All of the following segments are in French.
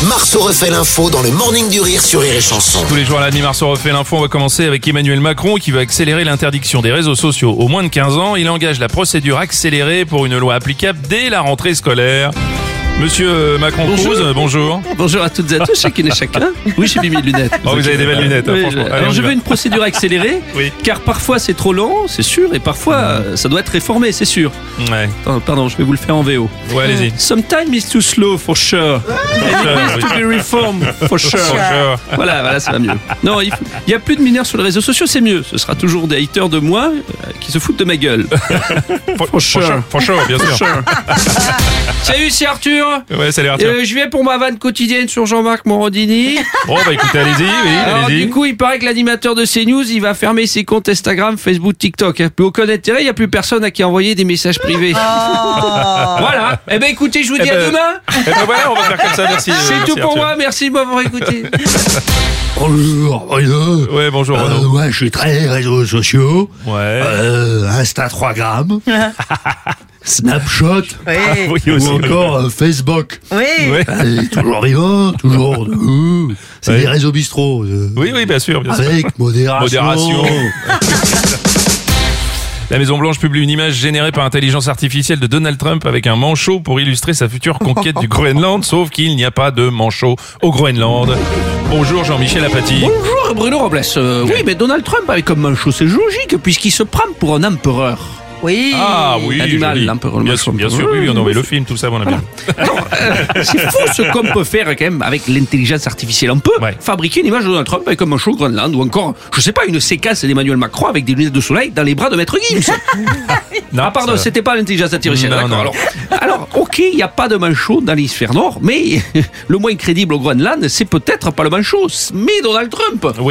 Marceau refait l'info dans le Morning du Rire sur Rire et Chanson. Tous les jours à la demi, Marceau refait l'info. On va commencer avec Emmanuel Macron qui veut accélérer l'interdiction des réseaux sociaux aux moins de 15 ans. Il engage la procédure accélérée pour une loi applicable dès la rentrée scolaire. Monsieur Macron-Cruz, bonjour. Bonjour à toutes et à tous, chacune et chacun. Oui, j'ai mis mes lunettes. Oh, vous avez des belles lunettes, Oui, franchement. Allez, alors on y je va. veux une procédure accélérée, Oui. car parfois c'est trop lent, c'est sûr, et parfois ça doit être réformé, c'est sûr. Ouais, Pardon, je vais vous le faire en VO. ouais, allez-y. Sometimes it's too slow for sure. And it needs to be reformed for sure. Bonjour. Voilà, ça va mieux. Non, il y a plus de mineurs sur les réseaux sociaux, c'est mieux. Ce sera toujours des haters de moi qui se foutent de ma gueule. Franchement, bien sûr. Salut, c'est Arthur. Ouais, salut Arthur. Je viens pour ma vanne quotidienne sur Jean-Marc Morandini. Bon, bah écoutez, allez-y, oui, Alors, allez-y. du coup, il paraît que l'animateur de CNews, il va fermer ses comptes Instagram, Facebook, TikTok. Plus aucun intérêt, il n'y a plus personne à qui envoyer des messages privés. Voilà. Eh ben, écoutez, je vous dis à demain. Eh ben voilà, on va faire comme ça, merci. C'est merci, tout pour Arthur. moi. Merci de m'avoir écouté. Bonjour, Bruno. Ouais, bonjour Renaud. Ouais, je suis très réseaux sociaux. Ouais. Instagram, Snapchat, Oui, ou aussi. encore Facebook. Ouais. Toujours vivant, toujours debout. C'est Ouais. des réseaux bistrots. Oui, bien sûr, bien sûr. Avec modération. La Maison-Blanche publie une image générée par intelligence artificielle de Donald Trump avec un manchot pour illustrer sa future conquête du Groenland, sauf qu'il n'y a pas de manchot au Groenland. Bonjour Jean-Michel Apathy. Bonjour, Bruno Robles. Oui, mais Donald Trump avec comme manchot, c'est logique, puisqu'il se prend pour un empereur. Oui. Ah oui, L'animal, joli. l'empereur, le bien manchot. sûr, bien sûr. Oui, on a envoyé le film, tout ça, on a bien. C'est fou ce qu'on peut faire quand même avec l'intelligence artificielle. On peut Ouais. fabriquer une image de Donald Trump avec un manchot au Groenland ou encore, je sais pas, une séquence d'Emmanuel Macron avec des lunettes de soleil dans les bras de Maître Gims. Non, Ah pardon, ça- c'était pas l'intelligence artificielle. Non, D'accord. non. Alors, ok, il n'y a pas de manchot dans l'hémisphère nord, mais le moins crédible au Groenland, c'est peut-être pas le manchot, mais Donald Trump. Oui.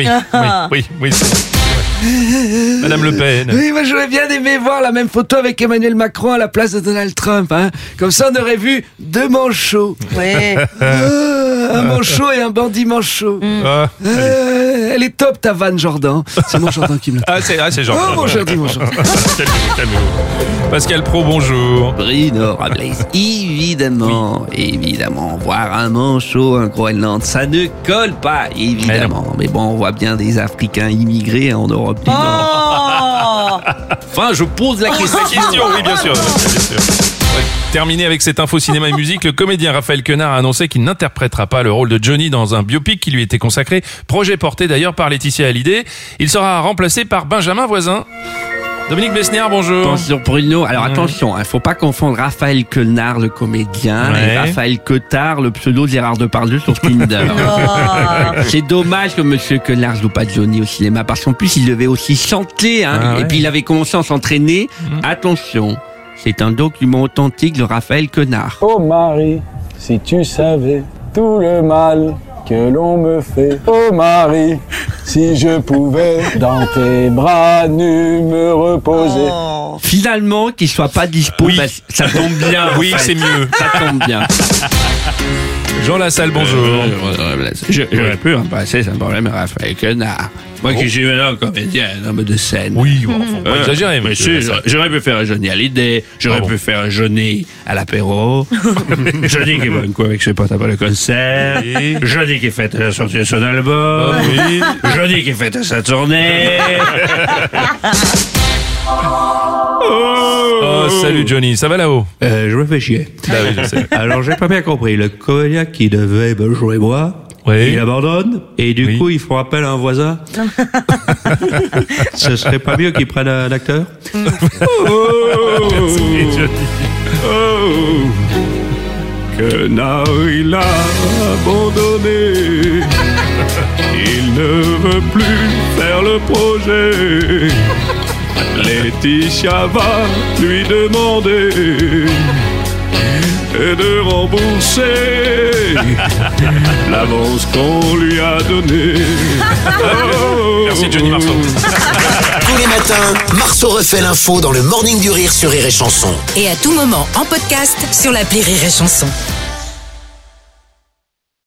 Madame Le Pen. Oui, moi j'aurais bien aimé voir la même photo avec Emmanuel Macron à la place de Donald Trump. Hein. Comme ça, on aurait vu deux manchots. Ouais. Un manchot et un bandit manchot. Ah, Elle est top ta vanne, Jordan. C'est mon Jordan qui me l'a. c'est Jean. Oh, mon Jordan, mon Jordan. Calmez-vous. Pascal Pro, bonjour. Bruno Robles, évidemment, voir un manchot, un Groenland, ça ne colle pas, évidemment. Mais bon, on voit bien des Africains immigrés en Europe du Nord. Oh. Enfin, je pose la question. Oui, bien sûr. On va terminer avec cette info cinéma et musique. Le comédien Raphaël Quenard a annoncé qu'il n'interprétera pas le rôle de Johnny dans un biopic qui lui était consacré, projet porté d'ailleurs par Laetitia Hallyday. Il sera remplacé par Benjamin Voisin. Dominique Besniard, bonjour. Attention Bruno, alors attention, il faut pas confondre Raphaël Quenard, le comédien, Ouais. et Raphaël Quetard, le pseudo de Gérard Depardieu sur Tinder. C'est dommage que Monsieur Quenard joue pas Johnny au cinéma, parce qu'en plus il devait aussi chanter, hein, Ah ouais. et puis il avait commencé à s'entraîner. Attention, c'est un document authentique de Raphaël Quenard. Oh Marie, si tu savais tout le mal que l'on me fait. Oh Marie, si je pouvais dans tes bras nus me reposer. Finalement, qu'il soit pas dispo, Oui. bah, ça tombe bien. Oui, en fait. c'est mieux. Ça tombe bien. Jean Lassalle, bonjour. J'aurais pu remplacer sans problème Raphaël Quenard. Moi qui suis maintenant comédien, un homme de scène. Oui, bon, faut pas exagérer, Mais monsieur si, Lassalle. j'aurais pu faire un Johnny Hallyday, j'aurais Ah bon. pu faire un Johnny à l'apéro, Johnny qui va une quoi avec ses potes après le concert, Oui. Johnny qui fête la sortie de son album, Ah oui. Johnny qui fête sa tournée. Oh, salut Johnny, ça va là-haut? Je me fais chier. Bah oui, je sais. Alors j'ai pas bien compris, le comédien qui devait me jouer moi, Oui. il abandonne et du Oui. coup ils font appel à un voisin. Ce serait pas mieux qu'ils prennent un acteur? Merci, Johnny. Quenard il a abandonné. Il ne veut plus faire le projet. Laetitia va lui demander de rembourser l'avance qu'on lui a donnée. Merci Johnny Marceau. Tous les matins, Marceau refait l'info dans le Morning du Rire sur Rire et Chanson. Et à tout moment en podcast sur l'appli Rire et Chanson.